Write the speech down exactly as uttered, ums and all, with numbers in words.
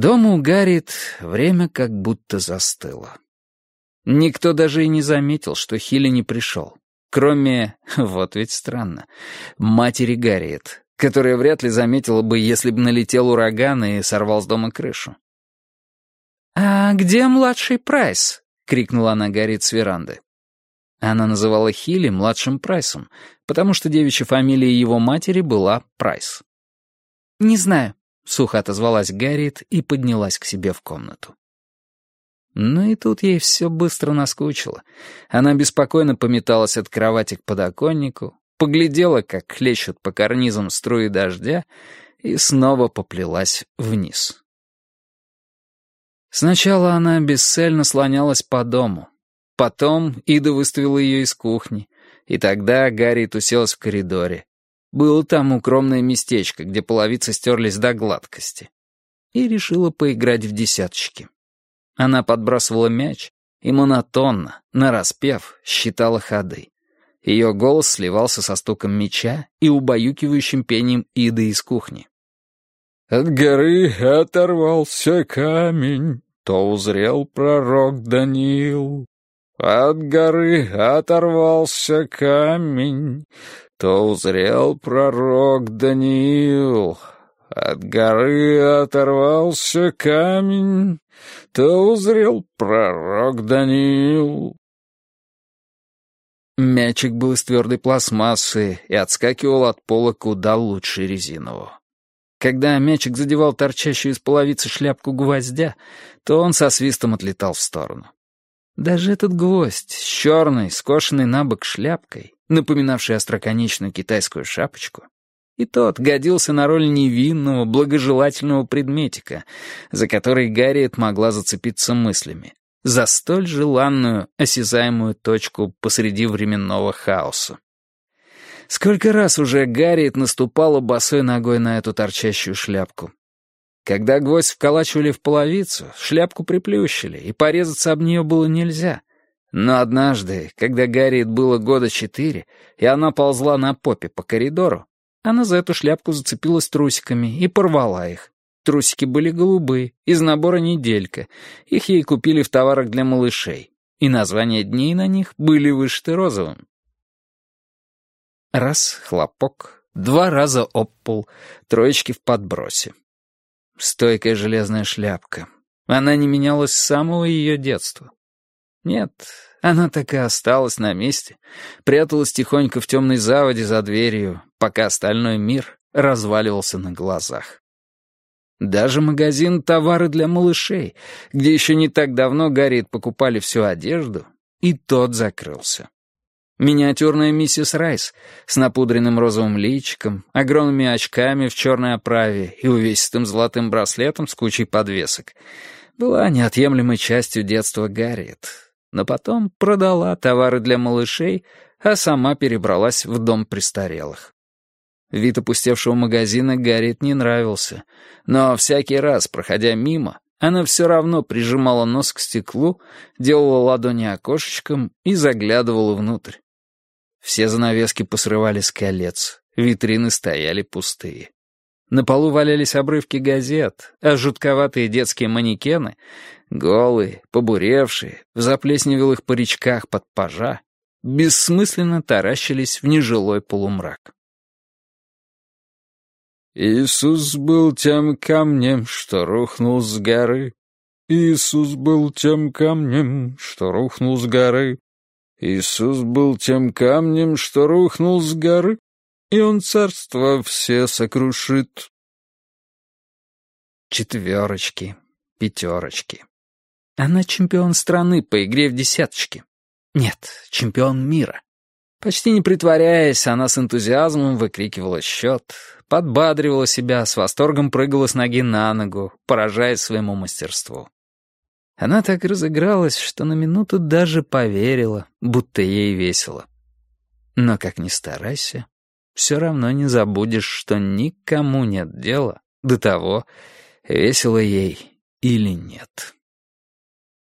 Дома у Гарриет время как будто застыло. Никто даже и не заметил, что Хилли не пришел. Кроме, вот ведь странно, матери Гарриет, которая вряд ли заметила бы, если бы налетел ураган и сорвал с дома крышу. «А где младший Прайс?» — крикнула она Гарриет с веранды. Она называла Хилли младшим Прайсом, потому что девичья фамилия его матери была Прайс. «Не знаю», — сухо отозвалась Гарриет и поднялась к себе в комнату. Ну и тут ей все быстро наскучило. Она беспокойно пометалась от кровати к подоконнику, поглядела, как хлещут по карнизам струи дождя, и снова поплелась вниз. Сначала она бесцельно слонялась по дому. Потом Ида выставила ее из кухни, и тогда Гарриет уселась в коридоре. Было там укромное местечко, где половицы стерлись до гладкости. И решила поиграть в десяточки. Она подбрасывала мяч и монотонно, нараспев, считала ходы. Ее голос сливался со стуком мяча и убаюкивающим пением Иды из кухни. «От горы оторвался камень, то узрел пророк Даниил. От горы оторвался камень, то узрел пророк Даниил. От горы оторвался камень, то узрел пророк Даниил». Мячик был из твердой пластмассы и отскакивал от пола куда лучше резинового. Когда мячик задевал торчащую из половицы шляпку гвоздя, то он со свистом отлетал в сторону. Даже этот гвоздь с черной, скошенной на бок шляпкой, напоминавшей остроконечную китайскую шапочку, и тот годился на роль невинного, благожелательного предметика, за который Гарриет могла зацепиться мыслями, за столь желанную, осязаемую точку посреди временного хаоса. Сколько раз уже Гарриет наступала босой ногой на эту торчащую шляпку. Когда гвоздь вколачивали в половицу, шляпку приплющили, и порезаться об нее было нельзя. Но однажды, когда Гарриет было года четыре, и она ползла на попе по коридору, она за эту шляпку зацепилась трусиками и порвала их. Трусики были голубые, из набора «Неделька». Их ей купили в товарах для малышей, и названия дней на них были вышиты розовым. Раз — хлопок, два раза об пол, троечки в подбросе. Стойкая железная шляпка. Она не менялась с самого ее детства. Нет, она так и осталась на месте, пряталась тихонько в темной заводе за дверью, пока остальной мир разваливался на глазах. Даже магазин «Товары для малышей», где еще не так давно Гарриет покупали всю одежду, и тот закрылся. Миниатюрная миссис Райс с напудренным розовым личиком, огромными очками в черной оправе и увесистым золотым браслетом с кучей подвесок была неотъемлемой частью детства Гарриет, но потом продала товары для малышей, а сама перебралась в дом престарелых. Вид опустевшего магазина Гарриет не нравился, но всякий раз, проходя мимо, она все равно прижимала нос к стеклу, делала ладони окошечком и заглядывала внутрь. Все занавески посрывали с колец, витрины стояли пустые. На полу валялись обрывки газет, а жутковатые детские манекены, голые, побуревшие, в заплесневелых паричках под пажа, бессмысленно таращились в нежилой полумрак. Иисус был тем камнем, что рухнул с горы. Иисус был тем камнем, что рухнул с горы. Иисус был тем камнем, что рухнул с горы, и он царство все сокрушит. Четверочки, пятерочки. Она чемпион страны по игре в десяточки. Нет, чемпион мира. Почти не притворяясь, она с энтузиазмом выкрикивала счет, подбадривала себя, с восторгом прыгала с ноги на ногу, поражаясь своему мастерству. Она так разыгралась, что на минуту даже поверила, будто ей весело. Но как ни старайся, все равно не забудешь, что никому нет дела до того, весело ей или нет.